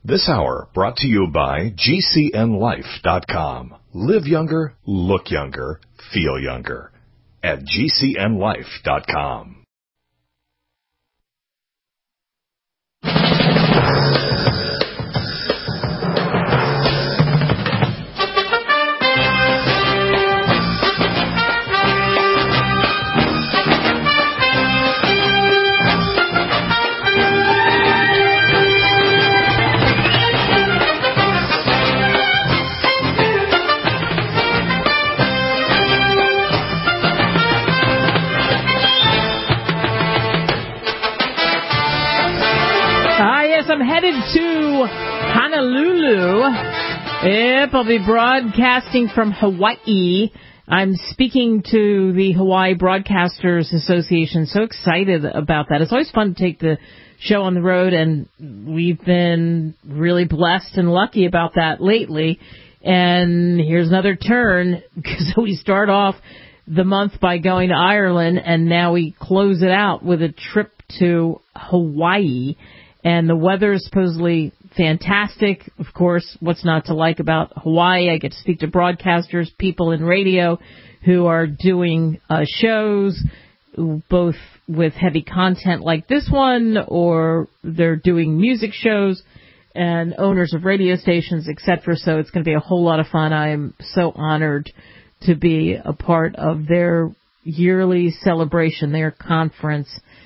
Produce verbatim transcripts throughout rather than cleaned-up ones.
This hour brought to you by G C N life dot com. Live younger, look younger, feel younger at G C N life dot com. I'm headed to Honolulu. Yep, I'll be broadcasting from Hawaii. I'm speaking to the Hawaii Broadcasters Association. So excited about that. It's always fun to take the show on the road, and we've been really blessed and lucky about that lately. And here's another turn, because we start off the month by going to Ireland, and now we close it out with a trip to Hawaii. And the weather is supposedly fantastic. Of course, what's not to like about Hawaii? I get to speak to broadcasters, people in radio who are doing uh, shows, both with heavy content like this one, or they're doing music shows, and owners of radio stations, et cetera. So it's going to be a whole lot of fun. I am so honored to be a part of their yearly celebration, their conference.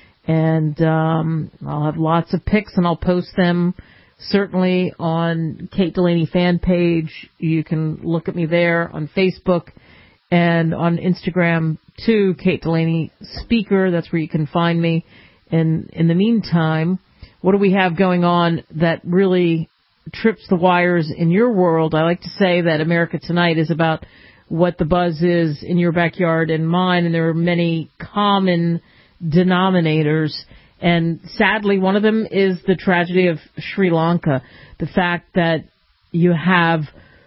And um, I'll have lots of pics, and I'll post them certainly on Kate Delaney fan page. You can look at me there on Facebook and on Instagram too, Kate Delaney Speaker. That's where you can find me. And in the meantime, what do we have going on that really trips the wires in your world? I like to say that America Tonight is about what the buzz is in your backyard and mine, and there are many common denominators, and sadly one of them is the tragedy of Sri Lanka. The fact that you have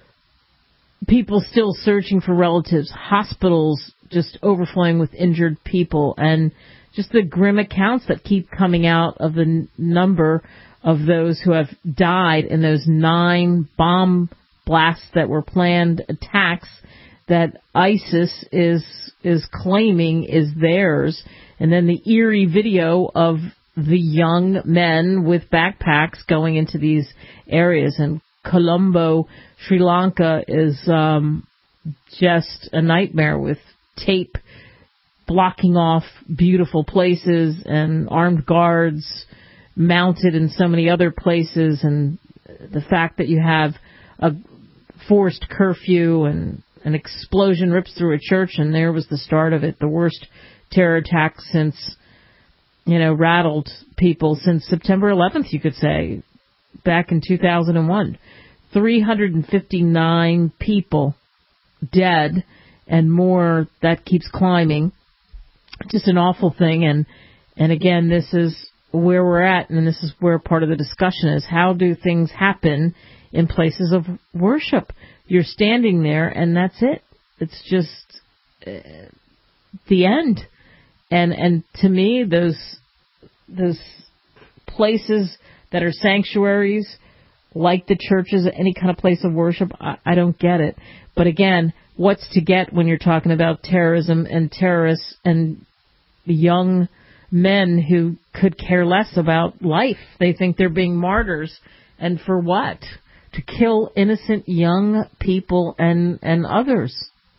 people still searching for relatives, hospitals just overflowing with injured people, and just the grim accounts that keep coming out of the n- number of those who have died in those nine bomb blasts that were planned attacks that ISIS is is claiming is theirs. And then the eerie video of the young men with backpacks going into these areas. And Colombo, Sri Lanka is um, just a nightmare, with tape blocking off beautiful places and armed guards mounted in so many other places. And the fact that you have a forced curfew and an explosion rips through a church, and there was the start of it. The worst terror attack since, you know, rattled people since September eleventh, you could say, back in two thousand one. three hundred fifty-nine people dead, and more. That keeps climbing. Just an awful thing. And, and again, this is where we're at, and this is where part of the discussion is. How do things happen in places of worship? You're standing there, and that's it. It's just uh, the end. And and to me, those those places that are sanctuaries, like the churches, any kind of place of worship, I, I don't get it. But again, what's to get when you're talking about terrorism and terrorists and young men who could care less about life? They think they're being martyrs. And for what? To kill innocent young people and, and others.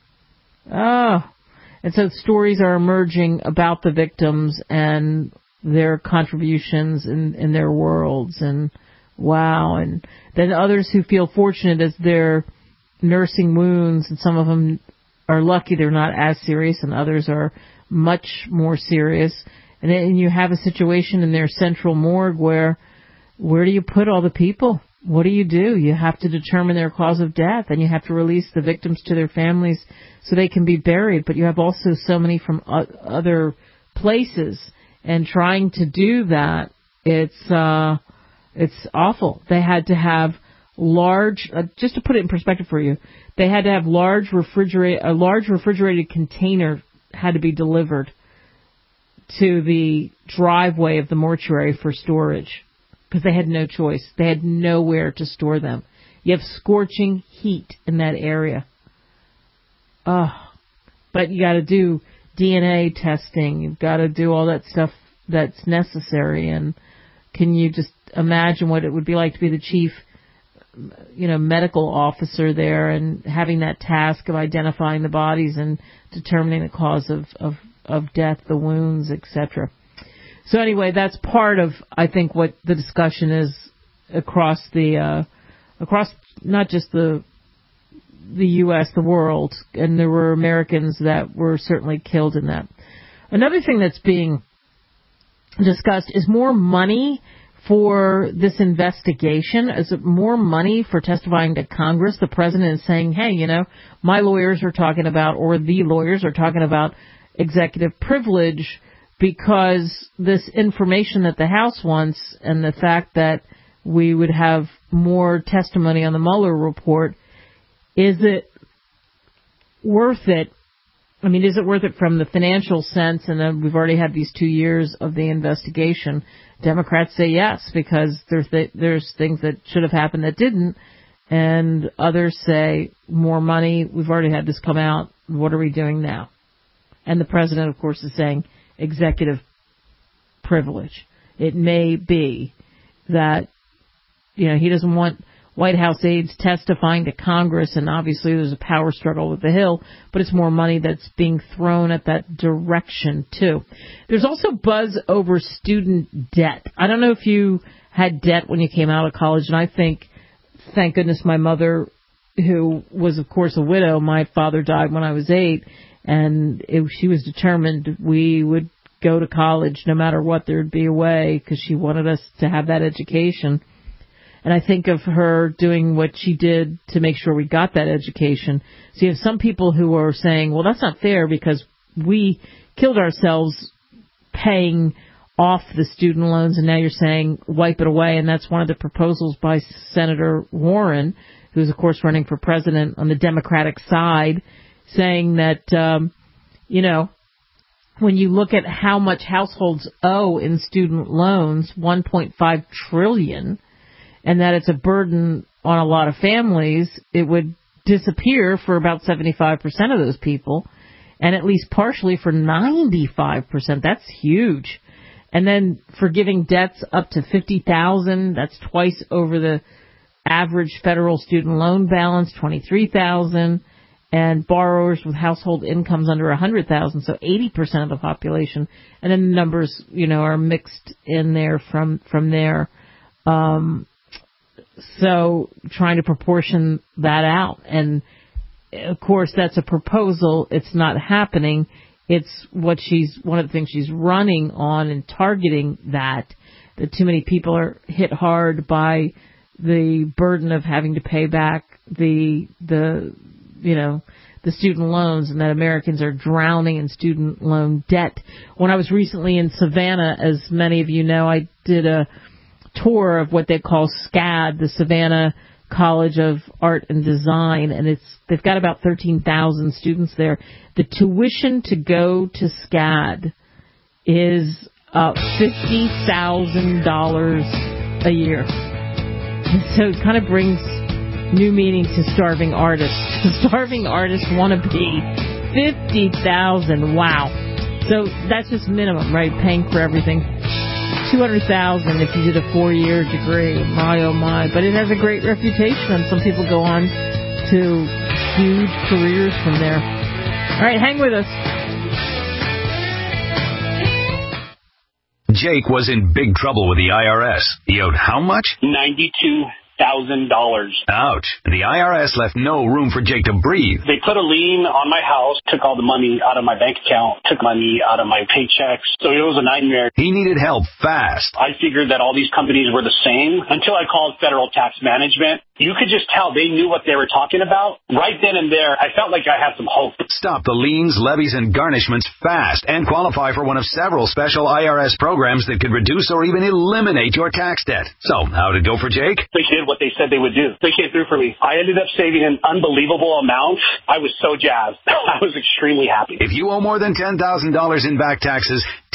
Oh. And so stories are emerging about the victims and their contributions in, in their worlds. And wow. And then others who feel fortunate as they're nursing wounds, and some of them are lucky they're not as serious, and others are much more serious. And then you have a situation in their central morgue where, where do you put all the people? What do you do? You have to determine their cause of death, and you have to release the victims to their families so they can be buried. But you have also so many from other places, and trying to do that, it's uh, it's awful. They had to have large, uh, just to put it in perspective for you, they had to have large refrigerate, a large refrigerated container had to be delivered to the driveway of the mortuary for storage. because they had no choice. They had nowhere to store them. You have scorching heat in that area. Oh, but you got to do D N A testing. You've got to do all that stuff that's necessary. And can you just imagine what it would be like to be the chief, you know, medical officer there and having that task of identifying the bodies and determining the cause of, of, of death, the wounds, et cetera. So anyway, that's part of, I think, what the discussion is across the, uh, across not just the, the U S, the world, and there were Americans that were certainly killed in that. Another thing that's being discussed is more money for this investigation. Is it more money for testifying to Congress? The president is saying, hey, you know, my lawyers are talking about, or the lawyers are talking about executive privilege because this information that the House wants and the fact that we would have more testimony on the Mueller report, is it worth it? I mean, is it worth it from the financial sense? And then we've already had these two years of the investigation. Democrats say yes, because there's th- there's things that should have happened that didn't. And others say more money. We've already had this come out. What are we doing now? And the president, of course, is saying executive privilege. It may be that, you know, he doesn't want White House aides testifying to Congress, and obviously there's a power struggle with the Hill, but it's more money that's being thrown at that direction, too. There's also buzz over student debt. I don't know if you had debt when you came out of college, and I think, thank goodness my mother, who was, of course, a widow, my father died when I was eight, and it, she was determined we would go to college no matter what. There'd be a way, because she wanted us to have that education. And I think of her doing what she did to make sure we got that education. So you have some people who are saying, well, that's not fair because we killed ourselves paying off the student loans, and now you're saying wipe it away. And that's one of the proposals by Senator Warren, who's, of course, running for president on the Democratic side, saying that, um, you know, when you look at how much households owe in student loans, one point five trillion dollars, and that it's a burden on a lot of families, it would disappear for about seventy-five percent of those people, and at least partially for ninety-five percent. That's huge. And then forgiving debts up to fifty thousand dollars, that's twice over the average federal student loan balance, twenty-three thousand dollars, and borrowers with household incomes under one hundred thousand dollars, so eighty percent of the population. And then the numbers, you know, are mixed in there from, from there. Um, So trying to proportion that out. And, of course, that's a proposal. It's not happening. It's what she's, one of the things she's running on and targeting that, that too many people are hit hard by the burden of having to pay back the, the, you know, the student loans, and that Americans are drowning in student loan debt. When I was recently in Savannah, as many of you know, I did a tour of what they call SCAD, the Savannah College of Art and Design, and it's they've got about thirteen thousand students there. The tuition to go to SCAD is uh, fifty thousand dollars a year. And so it kind of brings new meaning to starving artists. Starving artists want to be fifty thousand dollars. Wow. So that's just minimum, right? Paying for everything. two hundred thousand dollars if you did a four-year degree. My, oh, my. But it has a great reputation, and some people go on to huge careers from there. All right, hang with us. Jake was in big trouble with the I R S. He owed how much? ninety-two thousand dollars. Ouch. The I R S left no room for Jake to breathe. They put a lien on my house, took all the money out of my bank account, took money out of my paychecks. So it was a nightmare. He needed help fast. I figured that all these companies were the same until I called Federal Tax Management. You could just tell they knew what they were talking about. Right then and there, I felt like I had some hope. Stop the liens, levies, and garnishments fast and qualify for one of several special I R S programs that could reduce or even eliminate your tax debt. So, how'd it go for Jake? They did what they said they would do. They came through for me. I ended up saving an unbelievable amount. I was so jazzed. I was extremely happy. If you owe more than ten thousand dollars in back taxes,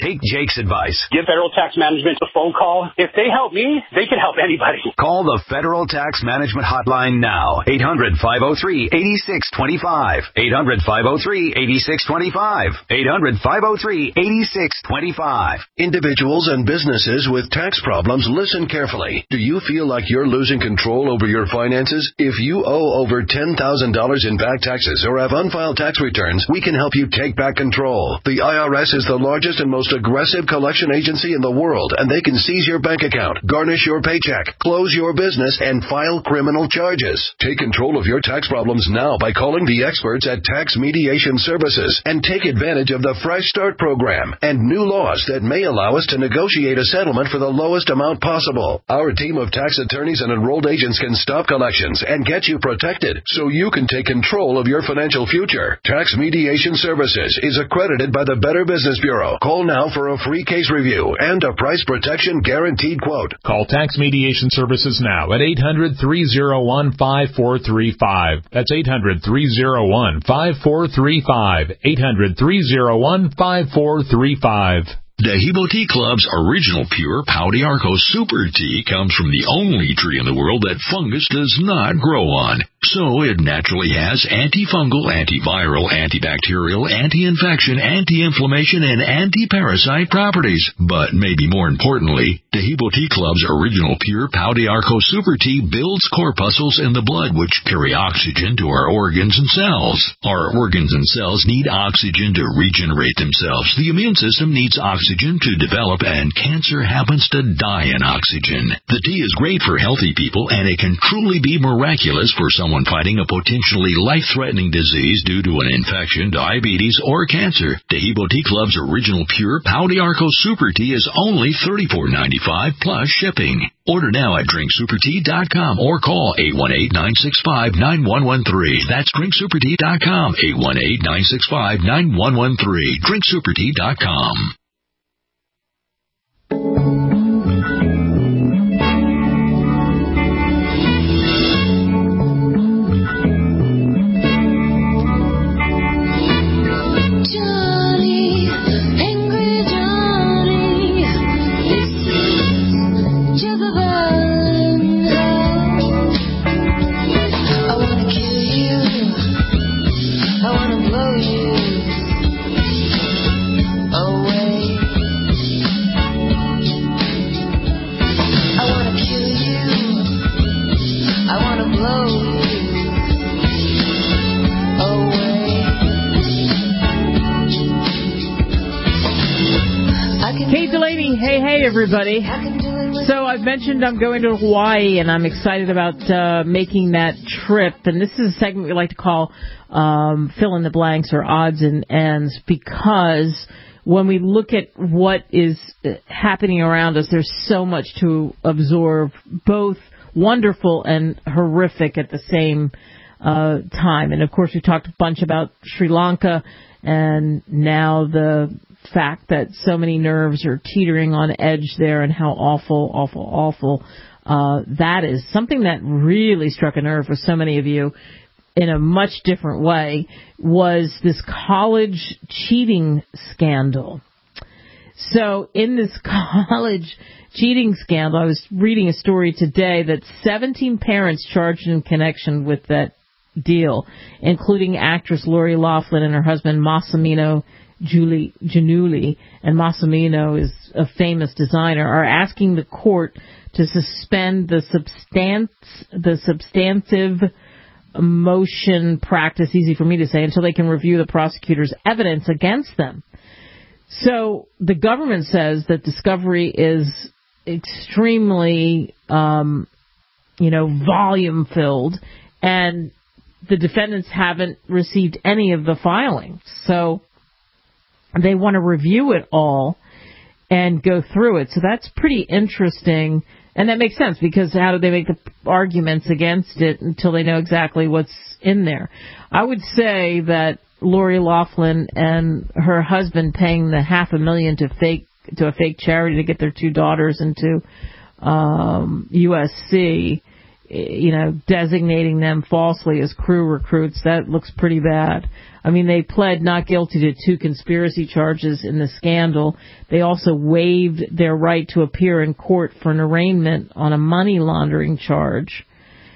Take Jake's advice. Give Federal Tax Management a phone call. If they help me, they can help anybody. Call the Federal Tax Management Hotline now. eight hundred, five oh three, eight six two five. eight hundred, five oh three, eight six two five. eight hundred, five oh three, eight six two five. Individuals and businesses with tax problems, listen carefully. Do you feel like you're losing control over your finances? If you owe over ten thousand dollars in back taxes or have unfiled tax returns, we can help you take back control. The I R S is the largest and most aggressive collection agency in the world, and they can seize your bank account, garnish your paycheck, close your business, and file criminal charges. Take control of your tax problems now by calling the experts at Tax Mediation Services and take advantage of the Fresh Start program and new laws that may allow us to negotiate a settlement for the lowest amount possible. Our team of tax attorneys and enrolled agents can stop collections and get you protected so you can take control of your financial future. Tax Mediation Services is accredited by the Better Business Bureau. Call now for a free case review and a price protection guaranteed quote. Call Tax Mediation Services now at eight hundred, three oh one, five four three five. That's eight hundred, three oh one, five four three five. eight hundred, three oh one, five four three five. Dehibo Tea Club's original pure Pau d'Arco Super Tea comes from the only tree in the world that fungus does not grow on. So it naturally has antifungal, antiviral, antibacterial, anti-infection, anti-inflammation, and anti-parasite properties. But maybe more importantly, Dehibo Tea Club's original pure Pau d'Arco Super Tea builds corpuscles in the blood which carry oxygen to our organs and cells. Our organs and cells need oxygen to regenerate themselves. The immune system needs oxygen to develop, and cancer happens to die in oxygen. The tea is great for healthy people, and it can truly be miraculous for someone fighting a potentially life-threatening disease due to an infection, diabetes, or cancer. Dehibo Tea Club's original pure Pau d'Arco Super Tea is only thirty-four ninety-five plus shipping. Order now at drink super tea dot com or call eight one eight, nine six five, nine one one three. That's drink super tea dot com, eight one eight, nine six five, nine one one three. drink super tea dot com. Everybody. So I've mentioned I'm going to Hawaii, and I'm excited about uh, making that trip. And this is a segment we like to call um, fill in the blanks or odds and ends, because when we look at what is happening around us, there's so much to absorb, both wonderful and horrific at the same uh, time. And, of course, we talked a bunch about Sri Lanka and now the fact that so many nerves are teetering on edge there, and how awful, awful, awful uh, that is. Something that really struck a nerve with so many of you in a much different way was this college cheating scandal. So in this college cheating scandal, I was reading a story today that seventeen parents charged in connection with that deal, including actress Lori Loughlin and her husband Massimino Julie Giannulli, and Massimino is a famous designer, are asking the court to suspend the substance, the substantive motion practice, easy for me to say, until they can review the prosecutor's evidence against them. So the government says that discovery is extremely, um, you know, volume filled, and the defendants haven't received any of the filings. So they want to review it all and go through it. So that's pretty interesting. And that makes sense, because how do they make the arguments against it until they know exactly what's in there? I would say that Lori Loughlin and her husband paying the half a million to fake to a fake charity to get their two daughters into um, U S C you know, designating them falsely as crew recruits. That looks pretty bad. I mean, they pled not guilty to two conspiracy charges in the scandal. They also waived their right to appear in court for an arraignment on a money laundering charge.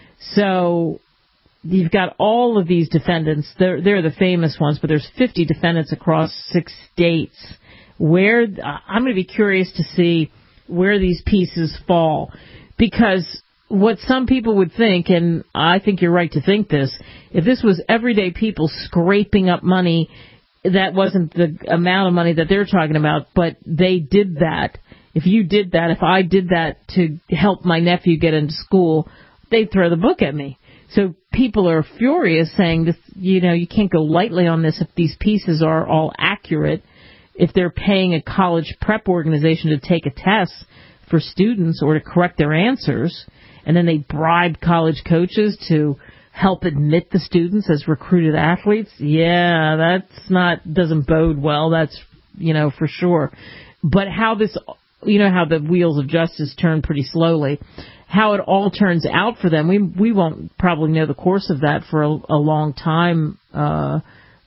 So you've got all of these defendants. They're, they're the famous ones, but there's fifty defendants across six states. Where I'm going to be curious to see where these pieces fall, because what some people would think, and I think you're right to think this, if this was everyday people scraping up money, that wasn't the amount of money that they're talking about, but they did that. If you did that, if I did that to help my nephew get into school, they'd throw the book at me. So people are furious, saying, this, you know, you can't go lightly on this if these pieces are all accurate. If they're paying a college prep organization to take a test for students or to correct their answers, and then they bribed college coaches to help admit the students as recruited athletes, yeah, that's not, doesn't bode well, that's, you know, for sure. But how this, you know, how the wheels of justice turn pretty slowly, how it all turns out for them, we we won't probably know the course of that for a, a long time uh,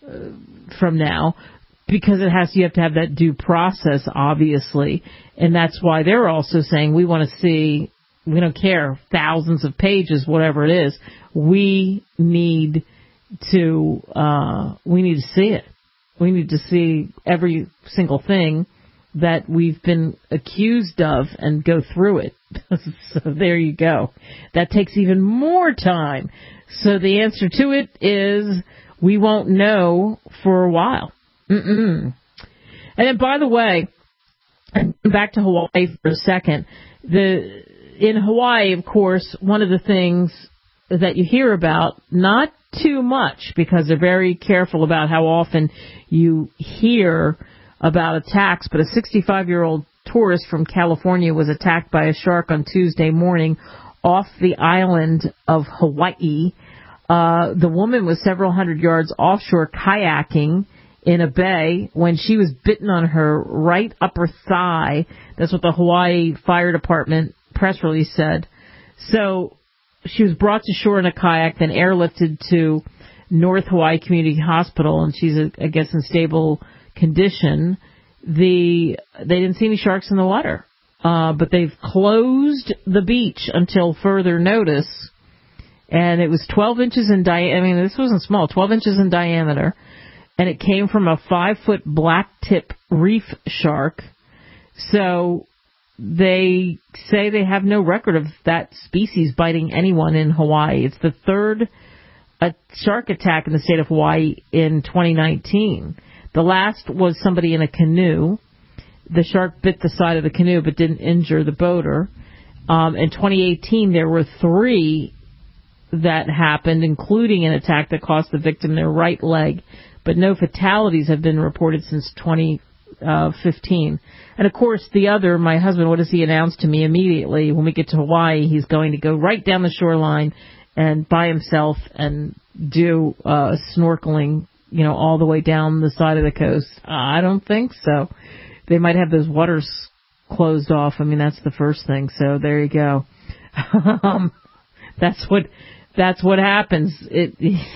from now, because it has, you have to have that due process, obviously, and that's why they're also saying we want to see, we don't care, thousands of pages, whatever it is, we need to uh, we need to see it. We need to see every single thing that we've been accused of and go through it. So there you go. That takes even more time. So the answer to it is we won't know for a while. Mm-mm. And then, by the way, back to Hawaii for a second. The in Hawaii, of course, one of the things that you hear about, not too much, because they're very careful about how often you hear about attacks, but a sixty-five-year-old tourist from California was attacked by a shark on Tuesday morning off the island of Hawaii. Uh, the woman was several hundred yards offshore kayaking in a bay when she was bitten on her right upper thigh. That's what the Hawaii Fire Department press release said. So she was brought to shore in a kayak, then airlifted to North Hawaii Community Hospital, and she's, I guess, in stable condition. The they didn't see any sharks in the water, uh, but they've closed the beach until further notice. And it was twelve inches in diameter. I mean, this wasn't small, twelve inches in diameter. And it came from a five-foot black-tip reef shark. So they say they have no record of that species biting anyone in Hawaii. It's the third a shark attack in the state of Hawaii in twenty nineteen. The last was somebody in a canoe. The shark bit the side of the canoe but didn't injure the boater. Um, in twenty eighteen, there were three that happened, including an attack that cost the victim their right leg. But no fatalities have been reported since twenty fifteen. And, of course, the other, my husband, what does he announce to me immediately? When we get to Hawaii, he's going to go right down the shoreline and by himself and do uh, snorkeling, you know, all the way down the side of the coast. Uh, I don't think so. They might have those waters closed off. I mean, that's the first thing. So there you go. um, that's what that's what happens. It,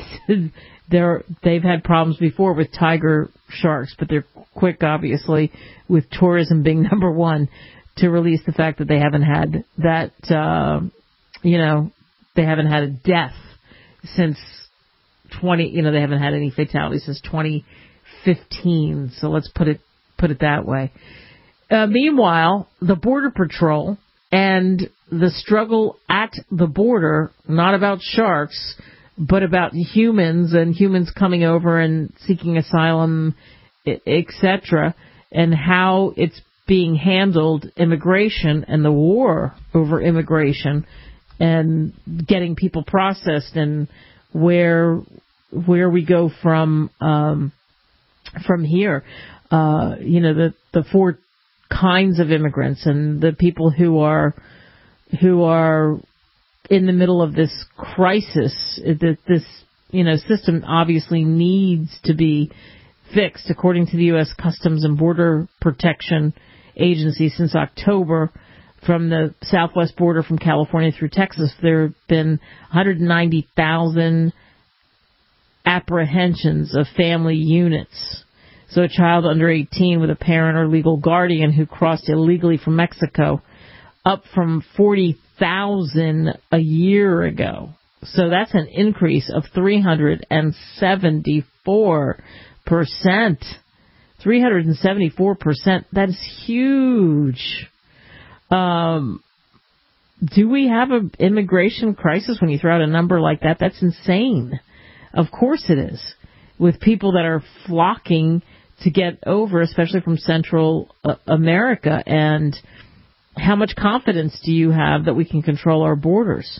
they're they've had problems before with tiger sharks, but they're quick, obviously, with tourism being number one, to release the fact that they haven't had that. Uh, you know, they haven't had a death since twenty. You know, they haven't had any fatalities since twenty fifteen. So let's put it put it that way. Uh, meanwhile, the Border Patrol and the struggle at the border, not about sharks, but about humans and humans coming over and seeking asylum, et cetera, and how it's being handled, immigration and the war over immigration and getting people processed, and where where we go from um, from here. Uh, you know, the the four kinds of immigrants and the people who are who are in the middle of this crisis. That this, you know, system obviously needs to be fixed. According to the U S Customs and Border Protection Agency, since October, from the southwest border from California through Texas, there have been one hundred ninety thousand apprehensions of family units. So a child under eighteen with a parent or legal guardian who crossed illegally from Mexico, up from forty thousand a year ago. So that's an increase of three hundred seventy-four percent. three hundred seventy-four percent. That is huge. Um, do we have an immigration crisis when you throw out a number like that? That's insane. Of course it is. With people that are flocking to get over, especially from Central uh, America. And how much confidence do you have that we can control our borders?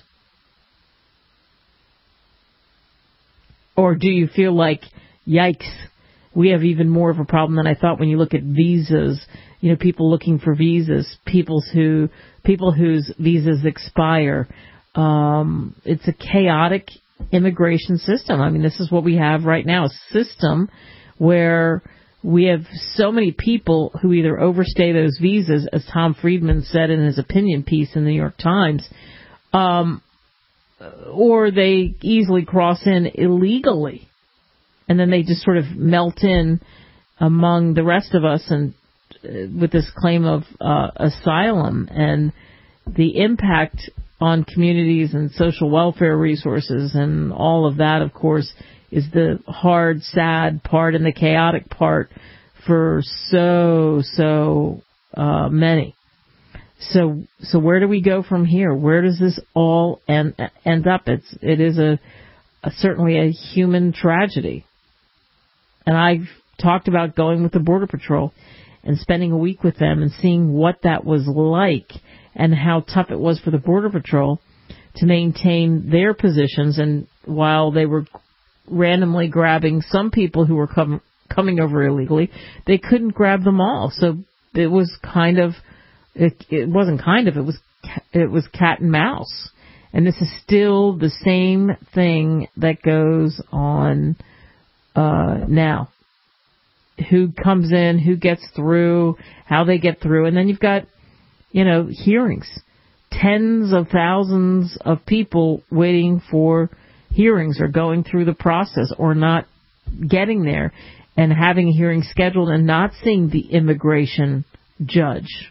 Or do you feel like, yikes, we have even more of a problem than I thought when you look at visas, you know, people looking for visas, people who, people whose visas expire. Um, it's a chaotic immigration system. I mean, this is what we have right now, a system where we have so many people who either overstay those visas, as Tom Friedman said in his opinion piece in the New York Times, um, or they easily cross in illegally. And then they just sort of melt in among the rest of us and uh, with this claim of uh, asylum, and the impact on communities and social welfare resources and all of that, of course, is the hard, sad part and the chaotic part for so, so uh, many. So, so where do we go from here? Where does this all end, end up? It's, it is a, a certainly a human tragedy. And I've talked about going with the Border Patrol and spending a week with them and seeing what that was like and how tough it was for the Border Patrol to maintain their positions. And while they were randomly grabbing some people who were com- coming over illegally, they couldn't grab them all. So it was kind of, it, it wasn't kind of, it was, it was cat and mouse. And this is still the same thing that goes on uh, now. Who comes in, who gets through, how they get through. And then you've got, you know, hearings. Tens of thousands of people waiting for hearings or going through the process or not getting there and having a hearing scheduled and not seeing the immigration judge.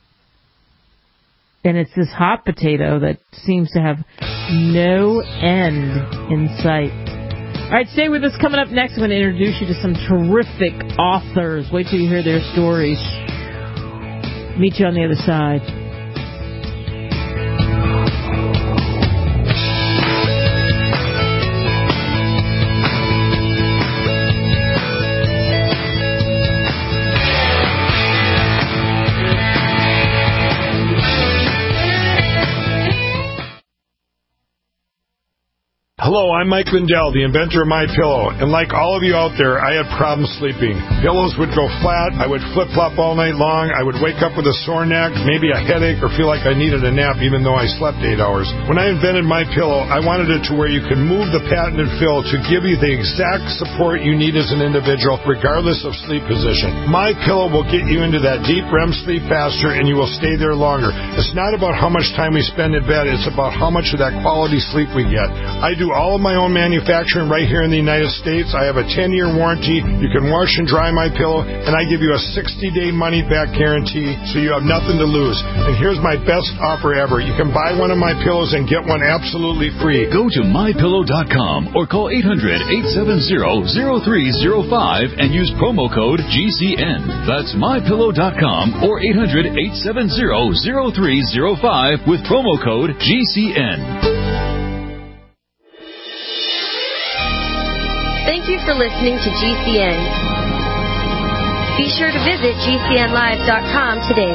And it's this hot potato that seems to have no end in sight. All right, stay with us. Coming up next, I'm going to introduce you to some terrific authors. Wait till you hear their stories. Meet you on the other side. Hello, I'm Mike Lindell, the inventor of MyPillow, and like all of you out there, I had problems sleeping. Pillows would go flat, I would flip-flop all night long, I would wake up with a sore neck, maybe a headache, or feel like I needed a nap even though I slept eight hours. When I invented MyPillow, I wanted it to where you could move the patented fill to give you the exact support you need as an individual, regardless of sleep position. MyPillow will get you into that deep R E M sleep faster, and you will stay there longer. It's not about how much time we spend in bed, it's about how much of that quality sleep we get. I do all of my own manufacturing right here in the United States. I have a ten-year warranty. You can wash and dry MyPillow, and I give you a sixty-day money-back guarantee, so you have nothing to lose. And here's my best offer ever. You can buy one of my pillows and get one absolutely free. Go to my pillow dot com or call eight hundred, eight seven zero, zero three zero five and use promo code G C N. That's my pillow dot com or eight hundred, eight seven zero, zero three zero five with promo code G C N. Thank you for listening to G C N. Be sure to visit G C N live dot com today.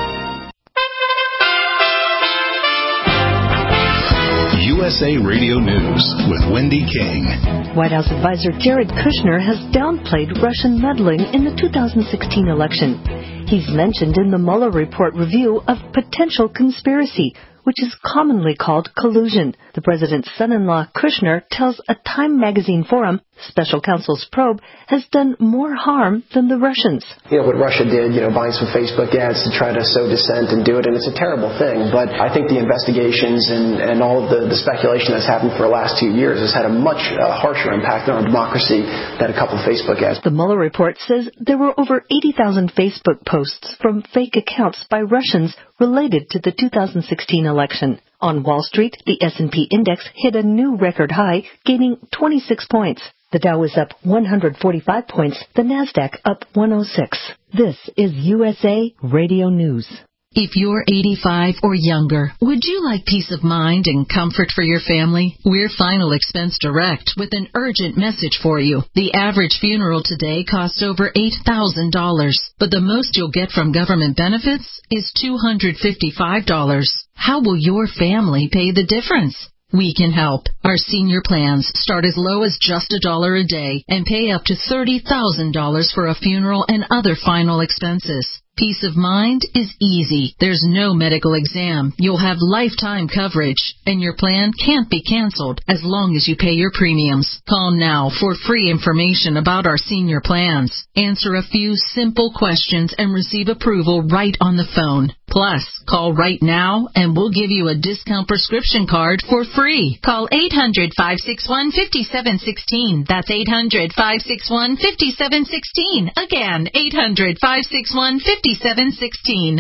U S A Radio News with Wendy King. White House advisor Jared Kushner has downplayed Russian meddling in the two thousand sixteen election. He's mentioned in the Mueller report review of potential conspiracy, which is commonly called collusion, The president's son-in-law, Kushner, tells a Time magazine forum special counsel's probe has done more harm than the Russians. You know, what Russia did, you know, buying some Facebook ads to try to sow dissent and do it, and it's a terrible thing. But I think the investigations and, and all of the, the speculation that's happened for the last two years has had a much uh, harsher impact on our democracy than a couple of Facebook ads. The Mueller report says there were over eighty thousand Facebook posts from fake accounts by Russians related to the two thousand sixteen election. On Wall Street, the S and P index hit a new record high, gaining twenty-six points. The Dow was up one hundred forty-five points, the Nasdaq up one oh six. This is U S A Radio News. If you're eighty-five or younger, would you like peace of mind and comfort for your family? We're Final Expense Direct with an urgent message for you. The average funeral today costs over eight thousand dollars, but the most you'll get from government benefits is two hundred fifty-five dollars. How will your family pay the difference? We can help. Our senior plans start as low as just a dollar a day and pay up to thirty thousand dollars for a funeral and other final expenses. Peace of mind is easy. There's no medical exam. You'll have lifetime coverage, and your plan can't be canceled as long as you pay your premiums. Call now for free information about our senior plans. Answer a few simple questions and receive approval right on the phone. Plus, call right now and we'll give you a discount prescription card for free. Call eight hundred, five six one, five seven one six. That's eight hundred, five six one, five seven one six. Again, eight hundred, five six one, five seven one six.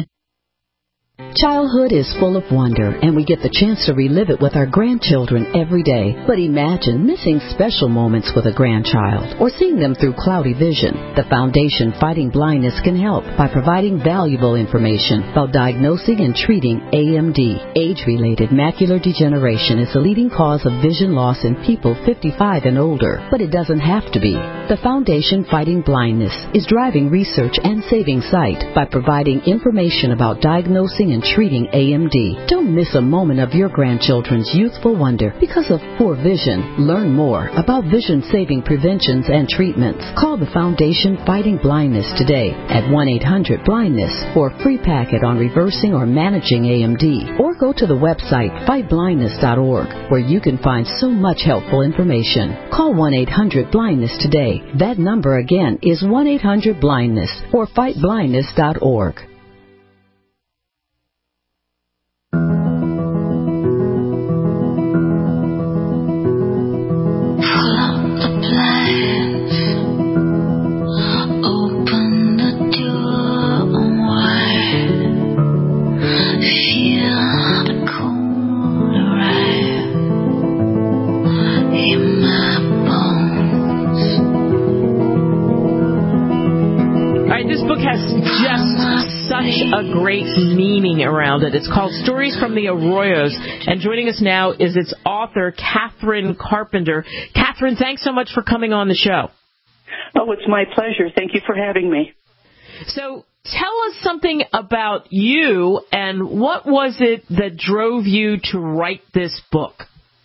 Childhood is full of wonder, and we get the chance to relive it with our grandchildren every day. But imagine missing special moments with a grandchild or seeing them through cloudy vision. The Foundation Fighting Blindness can help by providing valuable information about diagnosing and treating A M D. Age-related macular degeneration is the leading cause of vision loss in people fifty-five and older, but it doesn't have to be. The Foundation Fighting Blindness is driving research and saving sight by providing information about diagnosing and treating A M D. Don't miss a moment of your grandchildren's youthful wonder because of poor vision. Learn more about vision-saving preventions and treatments. Call the Foundation Fighting Blindness today at one eight hundred blindness for a free packet on reversing or managing A M D. Or go to the website fight blindness dot org where you can find so much helpful information. Call one eight hundred blindness today. That number again is one eight hundred blindness or fight blindness dot org. A great meaning around it. It's called Stories from the Arroyos, and joining us now is its author, Catherine Carpenter. Catherine, thanks so much for coming on the show. Oh, it's my pleasure. Thank you for having me. So tell us something about you, and what was it that drove you to write this book?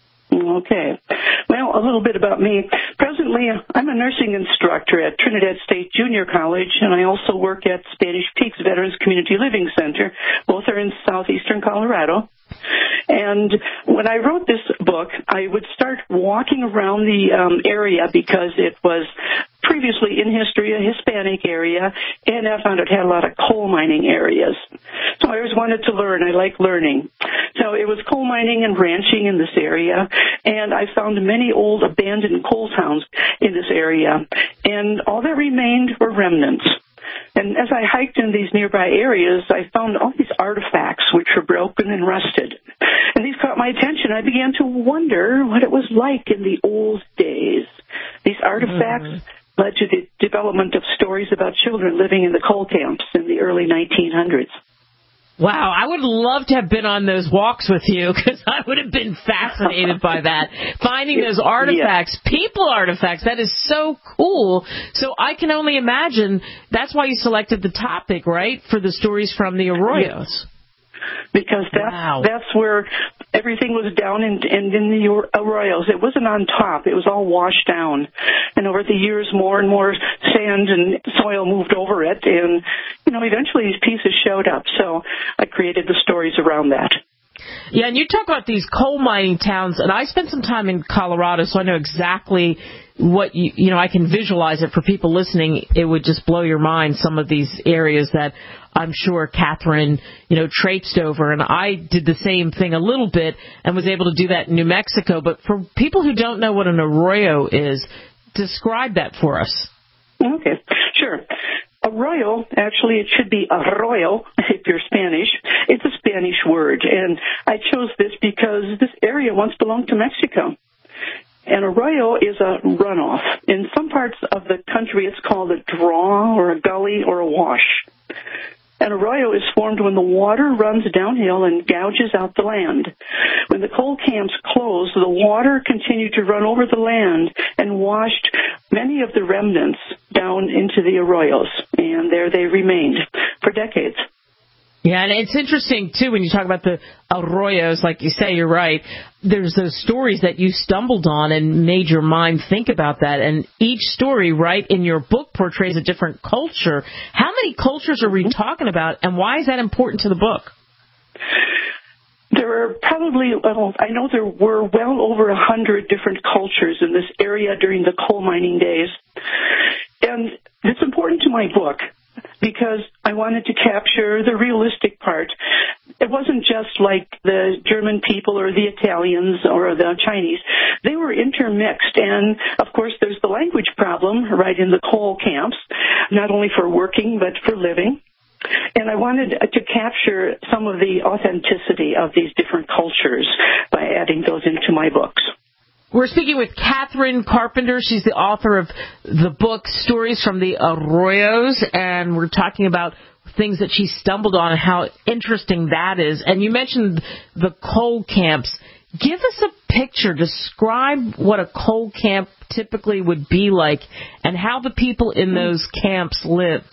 Okay. Well, a little bit about me. Presently, I'm a nursing instructor at Trinidad State Junior College, and I also work at Spanish Peaks Veterans Community Living Center. Both are in southeastern Colorado. And when I wrote this book, I would start walking around the um, area because it was previously in history a Hispanic area, and I found it had a lot of coal mining areas. So I always wanted to learn. I like learning. So it was coal mining and ranching in this area, and I found many old abandoned coal towns in this area, and all that remained were remnants. And as I hiked in these nearby areas, I found all these artifacts which were broken and rusted. And these caught my attention. I began to wonder what it was like in the old days. These artifacts mm-hmm. led to the development of stories about children living in the coal camps in the early nineteen hundreds. Wow, I would love to have been on those walks with you because I would have been fascinated by that. Finding those artifacts, yeah. people artifacts, that is so cool. So I can only imagine that's why you selected the topic, right, for the stories from the Arroyos. Because that's, wow. that's where everything was down in, in, in the Arroyos. It wasn't on top. It was all washed down. And over the years, more and more sand and soil moved over it. And, you know, eventually these pieces showed up. So I created the stories around that. Yeah, and you talk about these coal mining towns, and I spent some time in Colorado, so I know exactly what you, you know, I can visualize it for people listening. It would just blow your mind, some of these areas that I'm sure Catherine, you know, traipsed over. And I did the same thing a little bit and was able to do that in New Mexico. But for people who don't know what an arroyo is, describe that for us. Okay, sure. Arroyo, actually, it should be arroyo if you're Spanish. It's a Spanish word, and I chose this because this area once belonged to Mexico. An arroyo is a runoff. In some parts of the country, it's called a draw or a gully or a wash. An arroyo is formed when the water runs downhill and gouges out the land. When the coal camps closed, the water continued to run over the land and washed many of the remnants down into the arroyos, and there they remained for decades. Yeah, and it's interesting, too, when you talk about the arroyos, like you say, you're right. There's those stories that you stumbled on and made your mind think about that. And each story, right, in your book portrays a different culture. How many cultures are we talking about, and why is that important to the book? There are probably, well, I know there were well over a hundred different cultures in this area during the coal mining days. And it's important to my book because I wanted to capture the realistic part. It wasn't just like the German people or the Italians or the Chinese. They were intermixed, and of course there's the language problem right in the coal camps, not only for working but for living. And I wanted to capture some of the authenticity of these different cultures by adding those into my books. We're speaking with Catherine Carpenter. She's the author of the book Stories from the Arroyos, and we're talking about things that she stumbled on and how interesting that is. And you mentioned the coal camps. Give us a picture. Describe what a coal camp typically would be like and how the people in those camps lived.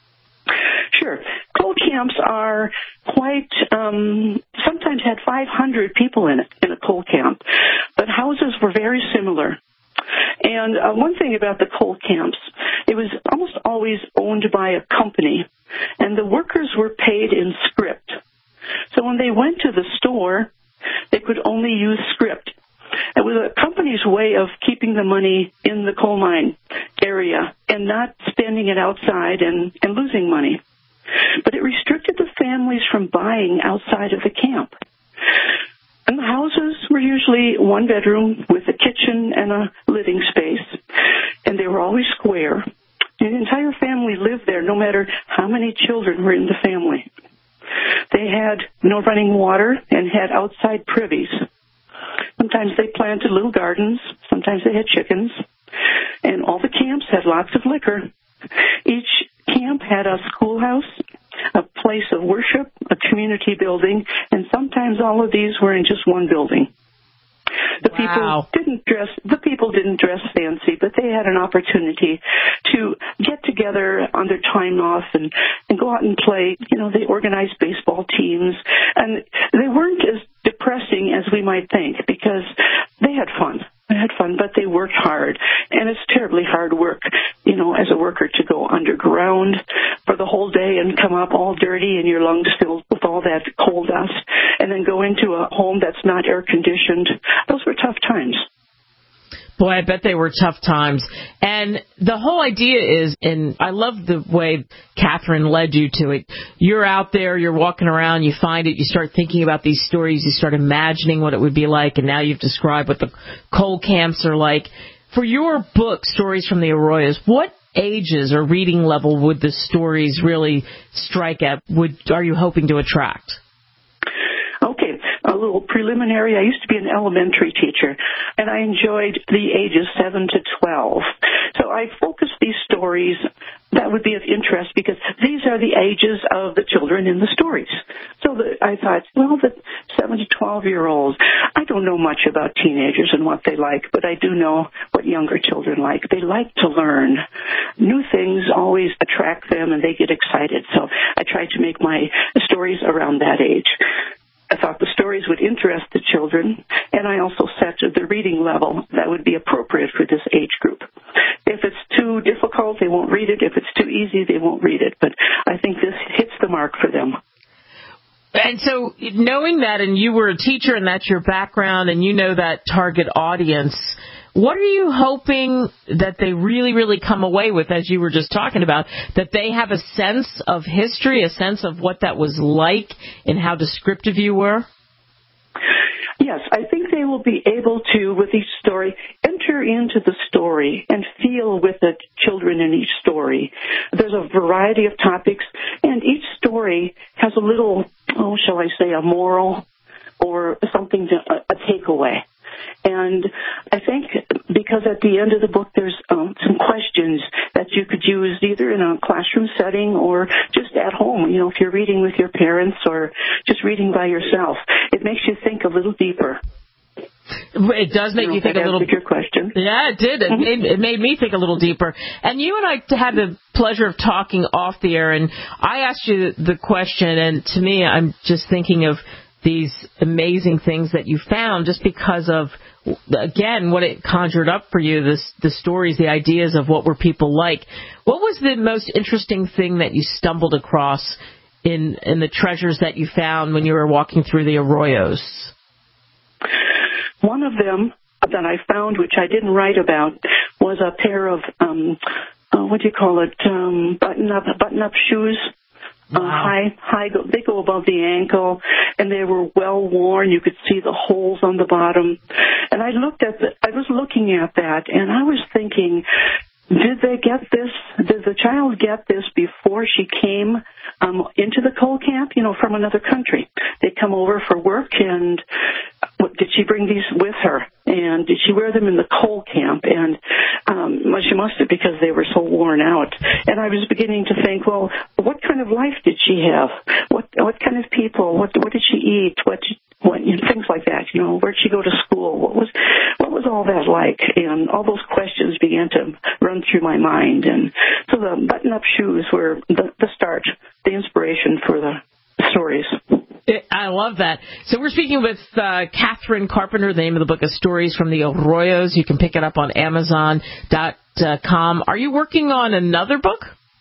Sure. Coal camps are quite, um, sometimes had five hundred people in it, in a coal camp. But houses were very similar. And uh, one thing about the coal camps, it was almost always owned by a company, and the workers were paid in script. So when they went to the store, they could only use script. It was a company's way of keeping the money in the coal mine area and not spending it outside and, and losing money. But it restricted the families from buying outside of the camp. And the houses were usually one bedroom with a kitchen and a living space, and they were always square. And the entire family lived there, no matter how many children were in the family. They had no running water and had outside privies. Sometimes they planted little gardens. Sometimes they had chickens. And all the camps had lots of liquor. Each camp had a schoolhouse, a place of worship, a community building, and sometimes all of these were in just one building. The wow. people didn't dress. The people didn't dress fancy, but they had an opportunity to get together on their time off and, and go out and play. You know, they organized baseball teams, and they weren't as depressing as we might think because they had fun. They had fun, but they worked hard, and it's terribly hard work, you know, as a worker to go underground for the whole day and come up all dirty and your lungs filled with all that coal dust, and then go into a home that's not air-conditioned. Those were tough times. Boy, I bet they were tough times. And the whole idea is, and I love the way Catherine led you to it. You're out there, you're walking around, you find it, you start thinking about these stories, you start imagining what it would be like, and now you've described what the coal camps are like. For your book, Stories from the Arroyos, what ages or reading level would the stories really strike at? Would are you hoping to attract? Okay, a little preliminary. I used to be an elementary teacher, and I enjoyed the ages seven to twelve. So I focused these stories that would be of interest because these are the ages of the children in the stories. So the, I thought, well, the seven to twelve-year-olds, I don't know much about teenagers and what they like, but I do know what younger children like. They like to learn. New things always attract them, and they get excited. So I tried to make my stories around that age. I thought the stories would interest the children, and I also set the reading level that would be appropriate for this age group. If it's too difficult, they won't read it. If it's too easy, they won't read it. But I think this hits the mark for them. And so knowing that, and you were a teacher and that's your background and you know that target audience, what are you hoping that they really, really come away with, as you were just talking about, that they have a sense of history, a sense of what that was like and how descriptive you were? Yes, I think they will be able to, with each story, enter into the story and feel with the children in each story. There's a variety of topics, and each story has a little, oh, shall I say, a moral or something, to, a, a takeaway. And I think because at the end of the book there's um, some questions that you could use either in a classroom setting or just at home, you know, if you're reading with your parents or just reading by yourself. It makes you think a little deeper. It does make you think a little. Your question. Yeah, it did. It made, it made me think a little deeper. And you and I had the pleasure of talking off the air, and I asked you the question, and to me, I'm just thinking of these amazing things that you found just because of, again, what it conjured up for you, this, the stories, the ideas of what were people like. What was the most interesting thing that you stumbled across in, in the treasures that you found when you were walking through the arroyos? One of them that I found, which I didn't write about, was a pair of, um, uh, what do you call it, um, button-up button-up shoes. Wow. Uh, high, high, they go above the ankle, and they were well worn. You could see the holes on the bottom. And I looked at the, I was looking at that, and I was thinking, did they get this, did the child get this before she came um, into the coal camp, you know, from another country? They'd come over for work, and what, did she bring these with her? And did she wear them in the coal camp? And um, well, she must have, because they were so worn out. And I was beginning to think, well, what kind of life did she have? What what kind of people? What what did she eat? What what you know, things like that? You know, where'd she go to school? What was what was all that like? And all those questions began to run through my mind. And so the button-up shoes were the, the start, the inspiration for the stories. I love that. So we're speaking with uh, Catherine Carpenter. The name of the book is Stories from the Arroyos. You can pick it up on Amazon dot com. Are you working on another book?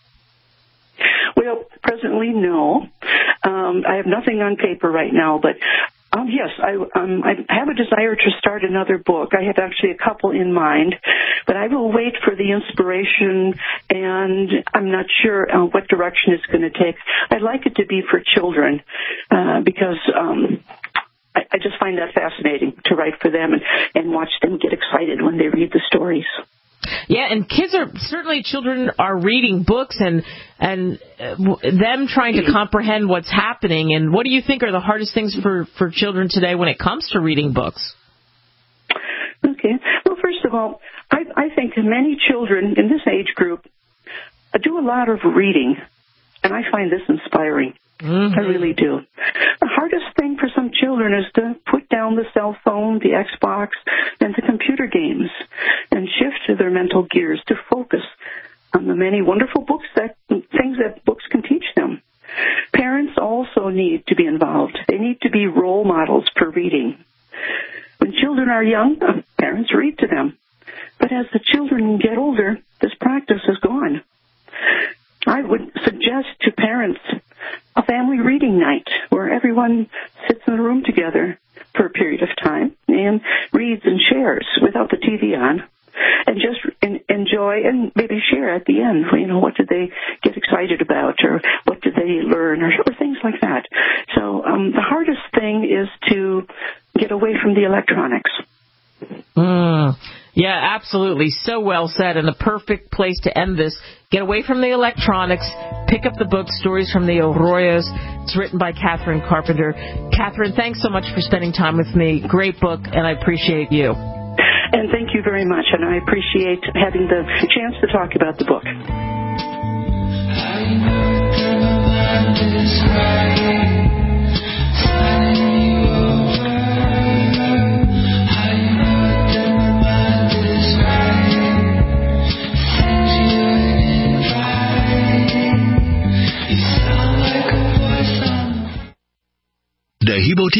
Well, presently, no. Um, I have nothing on paper right now, but um, yes, I, um, I have a desire to start another book. I have actually a couple in mind, but I will wait for the inspiration, and I'm not sure uh, what direction it's going to take. I'd like it to be for children uh, because um, I, I just find that fascinating to write for them and, and watch them get excited when they read the stories. Yeah, and kids are, certainly children are reading books and and uh, them trying to comprehend what's happening. And what do you think are the hardest things for, for children today when it comes to reading books? Okay. Well, first of all, I, I think many children in this age group do a lot of reading, and I find this inspiring. Mm-hmm. I really do. The hardest thing for some children is to put down the cell phone, the Xbox, and the computer games and shift their mental gears to focus on the many wonderful books that things that books can teach them. Parents also need to be involved. They need to be role models for reading. When children are young, parents read to them. But as the children get older, this practice is gone. I would suggest to parents a family reading night where everyone sits in a room together for a period of time and reads and shares without the T V on, and just in, enjoy and maybe share at the end, you know, what did they get excited about, or what did they learn, or, or things like that. So um, the hardest thing is to get away from the electronics. Mm. Yeah, absolutely. So well said, and the perfect place to end this. Get away from the electronics. Pick up the book, Stories from the Arroyos. It's written by Catherine Carpenter. Catherine, thanks so much for spending time with me. Great book, and I appreciate you. And thank you very much, and I appreciate having the chance to talk about the book. Dahibo T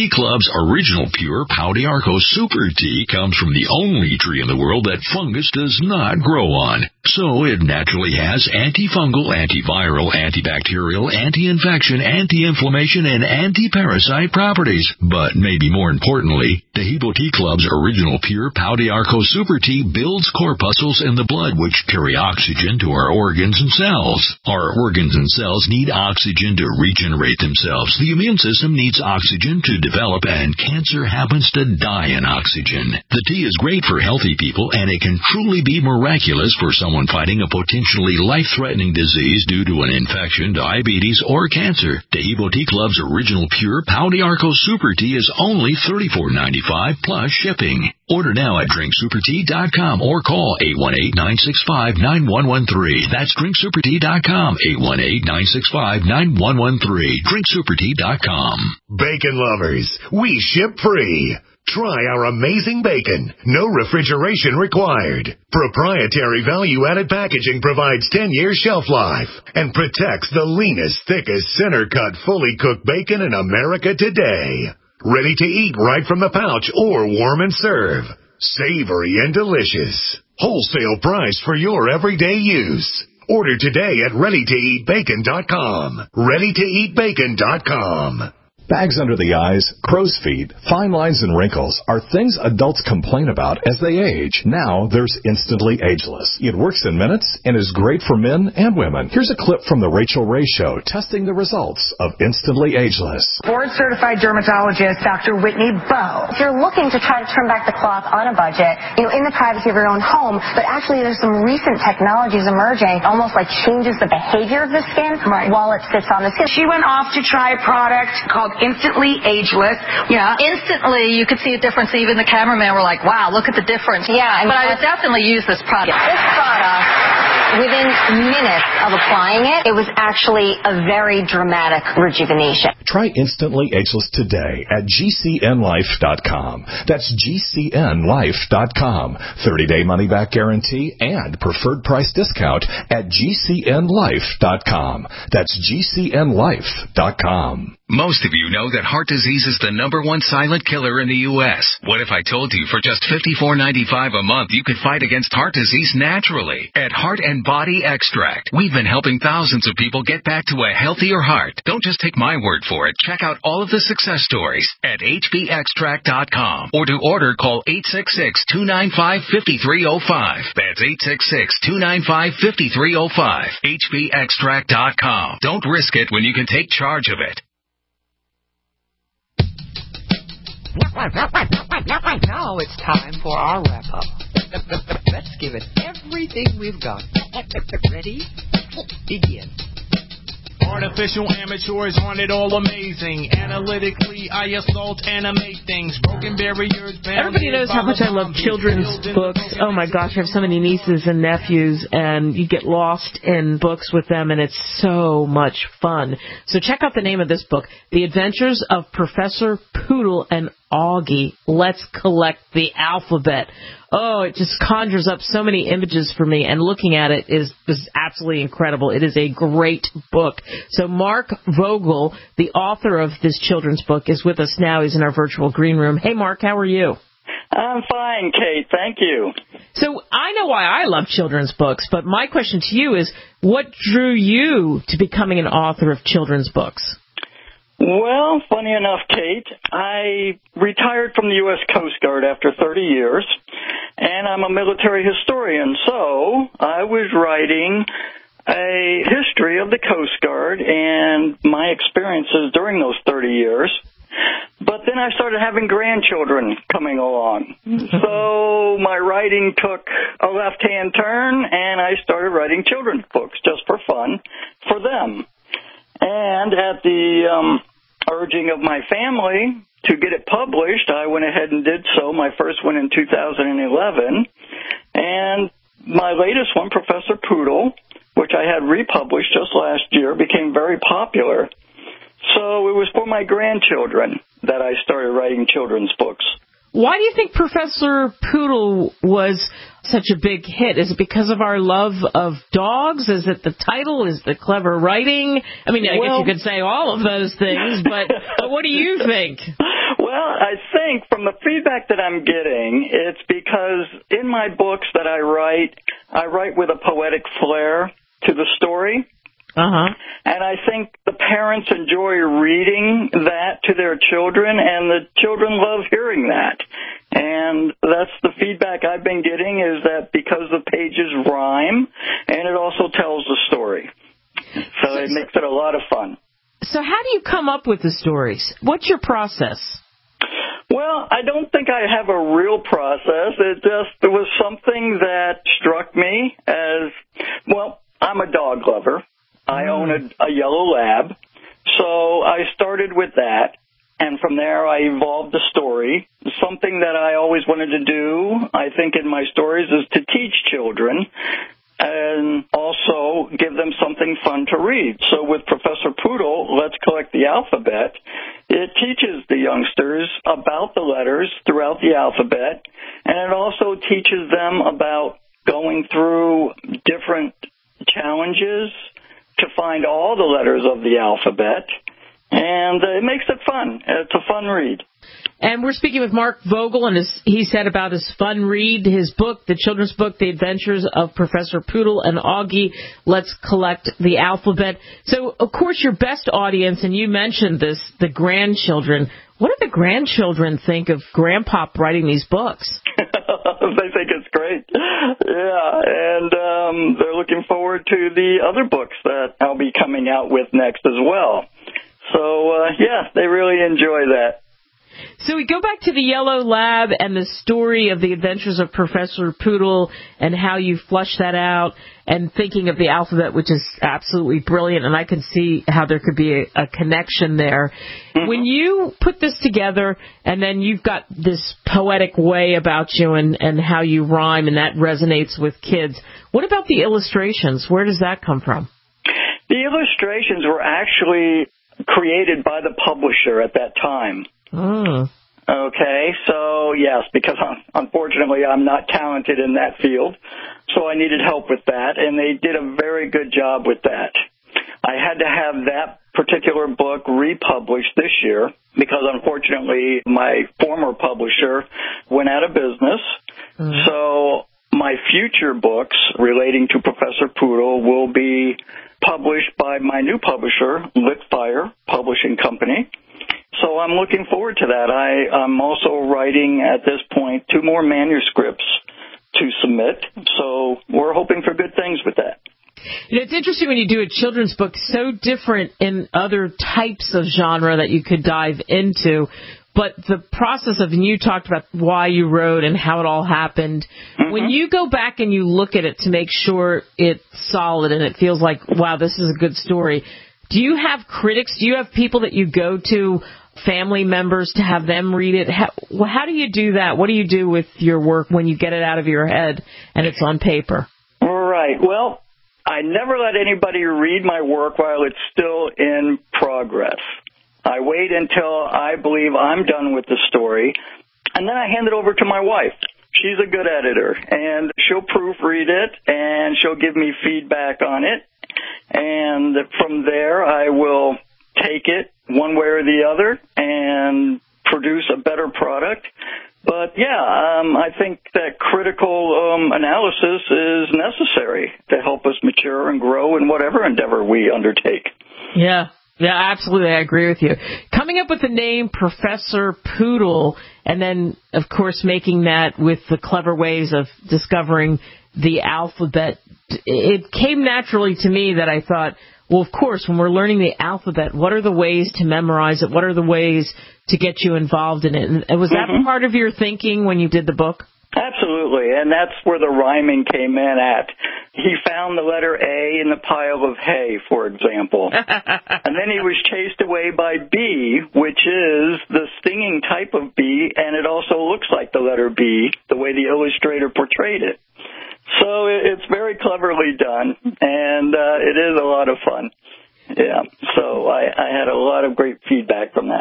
Tea Club's original pure Pau d'Arco Super Tea comes from the only tree in the world that fungus does not grow on. So it naturally has antifungal, antiviral, antibacterial, anti-infection, anti-inflammation, and anti-parasite properties. But maybe more importantly, Taheebo Tea Club's original pure Pau d'Arco Super Tea builds corpuscles in the blood which carry oxygen to our organs and cells. Our organs and cells need oxygen to regenerate themselves. The immune system needs oxygen to develop, and cancer happens to die in oxygen. The tea is great for healthy people, and it can truly be miraculous for someone fighting a potentially life-threatening disease due to an infection, diabetes, or cancer. Taheebo Tea Club's original pure Pau d'Arco Super Tea is only thirty-four ninety-five plus shipping. Order now at drink super tea dot com or call eight one eight, nine six five, nine one one three. That's drink super tea dot com, eight one eight, nine six five, nine one one three. drink super tea dot com. Bacon lovers, we ship free. Try our amazing bacon. No refrigeration required. Proprietary value-added packaging provides ten years shelf life and protects the leanest, thickest, center-cut, fully cooked bacon in America today. Ready to eat right from the pouch or warm and serve. Savory and delicious. Wholesale price for your everyday use. Order today at ready to eat bacon dot com. ready to eat bacon dot com. Bags under the eyes, crow's feet, fine lines, and wrinkles are things adults complain about as they age. Now there's Instantly Ageless. It works in minutes and is great for men and women. Here's a clip from the Rachel Ray Show testing the results of Instantly Ageless. Board-certified dermatologist Doctor Whitney Bowe. If you're looking to try to turn back the clock on a budget, you know, in the privacy of your own home, but actually there's some recent technologies emerging, almost like changes the behavior of the skin right. while it sits on the skin. She went off to try a product called Instantly Ageless. Yeah, instantly you could see a difference. Even the cameraman were like, wow, look at the difference. Yeah. I mean, but I would definitely use this product. This product, within minutes of applying it, it was actually a very dramatic rejuvenation. Try Instantly Ageless today at G C N life dot com. That's G C N life dot com. thirty-day money-back guarantee and preferred price discount at G C N life dot com. That's G C N life dot com. Most of you know that heart disease is the number one silent killer in the U S What if I told you for just fifty-four ninety-five a month you could fight against heart disease naturally? At Heart and Body Extract, we've been helping thousands of people get back to a healthier heart. Don't just take my word for it. Check out all of the success stories at H B extract dot com. Or to order, call eight six six, two nine five, five three zero five. That's eight six six, two nine five, five three zero five. H B extract dot com. Don't risk it when you can take charge of it. Now it's time for our wrap-up. Let's give it everything we've got. Ready? Begin. Artificial amateurs aren't it all amazing? Analytically, I assault, animate things. Broken barriers. Everybody knows how much I love children's books. Oh my gosh, I have so many nieces and nephews, and you get lost in books with them, and it's so much fun. So check out the name of this book, The Adventures of Professor Poodle and Augie. Let's Collect the Alphabet. Oh, it just conjures up so many images for me, and looking at it is, is absolutely incredible. It is a great book. So Mark Vogel, the author of this children's book, is with us now. He's in our virtual green room. Hey, Mark, how are you? I'm fine, Kate. Thank you. So I know why I love children's books, but my question to you is, what drew you to becoming an author of children's books? Well, funny enough, Kate, I retired from the U S Coast Guard after thirty years, and I'm a military historian, so I was writing a history of the Coast Guard and my experiences during those thirty years. But then I started having grandchildren coming along. So my writing took a left-hand turn, and I started writing children's books just for fun for them. And at the um, urging of my family to get it published, I went ahead and did so. My first one in two thousand eleven. And my latest one, Professor Poodle, which I had republished just last year, became very popular. So it was for my grandchildren that I started writing children's books. Why do you think Professor Poodle was such a big hit? Is it because of our love of dogs? Is it the title? Is it the clever writing? I mean, I well, guess you could say all of those things, but, but what do you think? Well, I think from the feedback that I'm getting, it's because in my books that I write, I write with a poetic flair to the story. Uh-huh. And I think the parents enjoy reading that to their children, and the children love hearing that. And that's the feedback I've been getting, is that because the pages rhyme, and it also tells the story. So it makes it a lot of fun. So how do you come up with the stories? What's your process? Well, I don't think I have a real process. It just it was something that struck me as, well, I'm a dog lover. I own a, a yellow lab. So I started with that. And from there, I evolved the story. Something that I always wanted to do, I think, in my stories is to teach children and also give them something fun to read. So with Professor Poodle, Let's Collect the Alphabet, it teaches the youngsters about the letters throughout the alphabet, and it also teaches them about going through different challenges to find all the letters of the alphabet. And uh, it makes it fun. It's a fun read. And we're speaking with Mark Vogel, and his, he said about his fun read, his book, the children's book, The Adventures of Professor Poodle and Augie, Let's Collect the Alphabet. So, of course, your best audience, and you mentioned this, the grandchildren. What do the grandchildren think of Grandpa writing these books? They think it's great. Yeah, and um, they're looking forward to the other books that I'll be coming out with next as well. So, uh, yeah, they really enjoy that. So we go back to the Yellow Lab and the story of the adventures of Professor Poodle and how you flush that out, and thinking of the alphabet, which is absolutely brilliant, and I can see how there could be a, a connection there. Mm-hmm. When you put this together, and then you've got this poetic way about you and, and how you rhyme, and that resonates with kids, what about the illustrations? Where does that come from? The illustrations were actually created by the publisher at that time. Oh. Okay, so yes, because unfortunately I'm not talented in that field, so I needed help with that, and they did a very good job with that. I had to have that particular book republished this year because unfortunately my former publisher went out of business. Mm-hmm. So my future books relating to Professor Poodle will be published by my new publisher, Lit Fire Publishing Company. So I'm looking forward to that. I, I'm also writing at this point two more manuscripts to submit. So we're hoping for good things with that. You know, it's interesting when you do a children's book, so different in other types of genre that you could dive into. But the process of, and you talked about why you wrote and how it all happened. Mm-hmm. When you go back and you look at it to make sure it's solid and it feels like, wow, this is a good story, do you have critics? Do you have people that you go to, family members, to have them read it? How, how do you do that? What do you do with your work when you get it out of your head and it's on paper? Right. Well, I never let anybody read my work while it's still in progress. I wait until I believe I'm done with the story, and then I hand it over to my wife. She's a good editor, and she'll proofread it, and she'll give me feedback on it. And from there, I will take it one way or the other and produce a better product. But, yeah, um, I think that critical um, analysis is necessary to help us mature and grow in whatever endeavor we undertake. Yeah. Yeah, absolutely. I agree with you. Coming up with the name Professor Poodle, and then, of course, making that with the clever ways of discovering the alphabet, it came naturally to me that I thought, well, of course, when we're learning the alphabet, what are the ways to memorize it? What are the ways to get you involved in it? And was that mm-hmm. part of your thinking when you did the book? Absolutely, and that's where the rhyming came in at. He found the letter A in the pile of hay, for example. And then he was chased away by B, which is the stinging type of bee, and it also looks like the letter B, the way the illustrator portrayed it. So it's very cleverly done, and uh, it is a lot of fun. Yeah, so I, I had a lot of great feedback from that.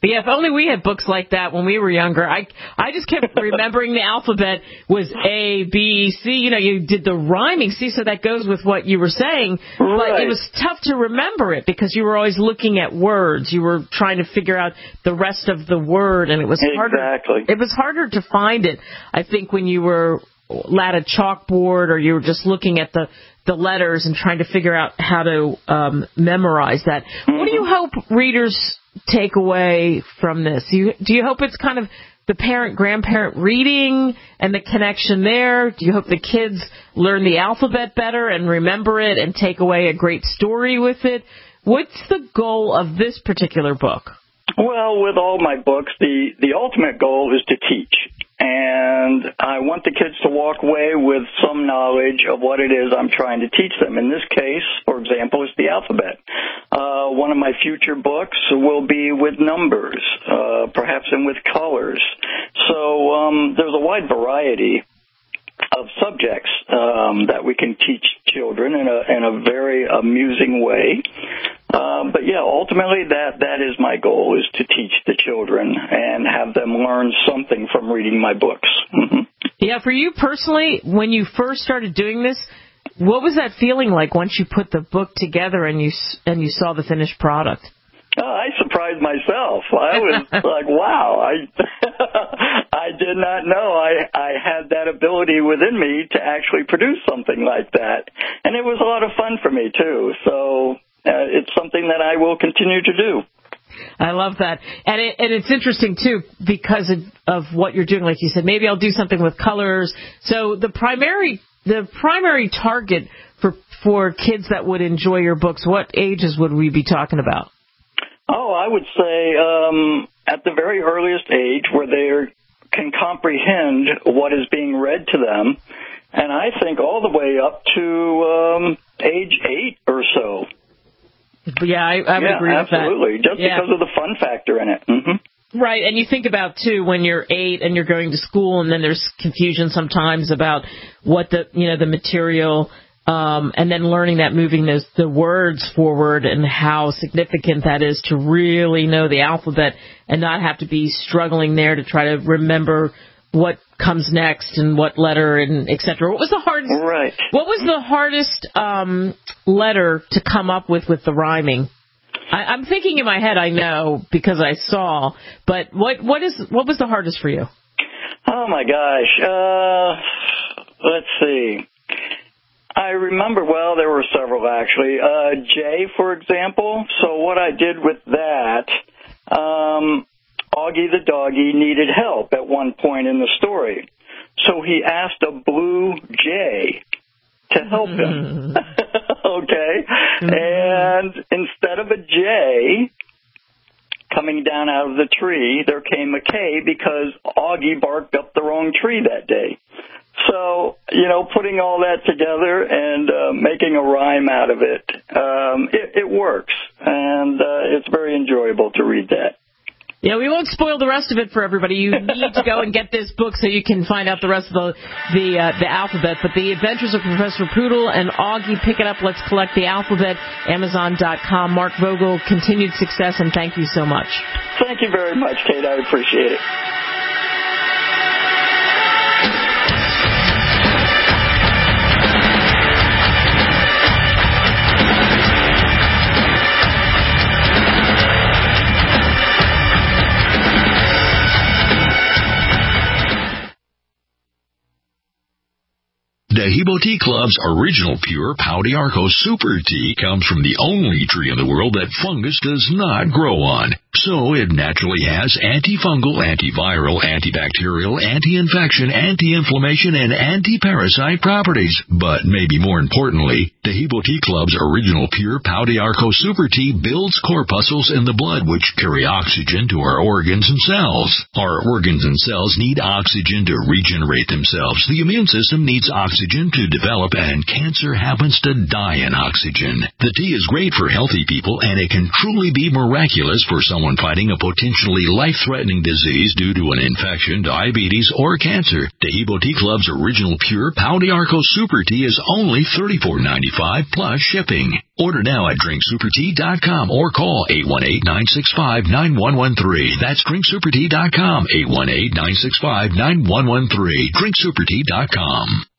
Yeah, if only we had books like that when we were younger. I I just kept remembering the alphabet was A, B, C. You know, you did the rhyming. See, so that goes with what you were saying. Right. But it was tough to remember it because you were always looking at words. You were trying to figure out the rest of the word, and it was harder. Exactly. It was harder to find it, I think, when you were at a chalkboard or you were just looking at the the letters and trying to figure out how to um, memorize that. Mm-hmm. What do you hope readers take away from this? Do you, do you hope it's kind of the parent-grandparent reading and the connection there? Do you hope the kids learn the alphabet better and remember it and take away a great story with it? What's the goal of this particular book? Well, with all my books, the, the ultimate goal is to teach. And I want the kids to walk away with some knowledge of what it is I'm trying to teach them. In this case, for example, is the alphabet. Uh, one of my future books will be with numbers, uh, perhaps and with colors. So um, there's a wide variety of subjects um, that we can teach children in a in a very amusing way. Um, but yeah, ultimately that, that is my goal, is to teach the children and have them learn something from reading my books. Mm-hmm. Yeah, for you personally, when you first started doing this, what was that feeling like once you put the book together and you and you saw the finished product? Oh, I surprised myself. I was like, wow, I I did not know I, I had that ability within me to actually produce something like that. And it was a lot of fun for me, too. So uh, it's something that I will continue to do. I love that. And, it, and it's interesting, too, because of, of what you're doing. Like you said, maybe I'll do something with colors. So the primary the primary target for for kids that would enjoy your books, what ages would we be talking about? Oh, I would say um, at the very earliest age where they can comprehend what is being read to them, and I think all the way up to um, age eight or so. Yeah, I, I would yeah, agree with that. Absolutely, just yeah. because of the fun factor in it. Mm-hmm. Right, and you think about, too, when you're eight and you're going to school, and then there's confusion sometimes about what the, you know, the material... Um, and then learning that, moving those the words forward, and how significant that is to really know the alphabet and not have to be struggling there to try to remember what comes next and what letter and et cetera. What was the hardest? Right. What was the hardest um, letter to come up with with the rhyming? I, I'm thinking in my head, I know because I saw, but what what is what was the hardest for you? Oh my gosh. Uh, let's see. I remember, well, there were several, actually. Uh, J, for example. So what I did with that, um, Augie the doggy needed help at one point in the story. So he asked a blue jay to help him. Okay? And instead of a J coming down out of the tree, there came a K because Augie barked up the wrong tree that day. So, you know, putting all that together and uh, making a rhyme out of it, um, it, it works, and uh, it's very enjoyable to read that. Yeah, we won't spoil the rest of it for everybody. You need to go and get this book so you can find out the rest of the the, uh, the alphabet. But The Adventures of Professor Poodle and Augie, pick it up. Let's collect the alphabet. Amazon dot com. Mark Vogel, continued success, and thank you so much. Thank you very much, Kate. I appreciate it. Dahibo Tea Club's original pure Pau d'Arco Super Tea comes from the only tree in the world that fungus does not grow on. So it naturally has antifungal, antiviral, antibacterial, anti-infection, anti-inflammation, and anti-parasite properties. But maybe more importantly, Dahibo Tea Club's original pure Pau d'Arco Super Tea builds corpuscles in the blood which carry oxygen to our organs and cells. Our organs and cells need oxygen to regenerate themselves. The immune system needs oxygen to develop, and cancer happens to die in oxygen. The tea is great for healthy people, and it can truly be miraculous for someone someone fighting a potentially life-threatening disease due to an infection, diabetes, or cancer. Taheebo Tea Club's original pure Pau d'Arco Super Tea is only thirty-four ninety-five plus shipping. Order now at drink super tea dot com or call eight one eight, nine six five, nine one one three. That's drink super tea dot com, eight one eight, nine six five, nine one one three. drink super tea dot com.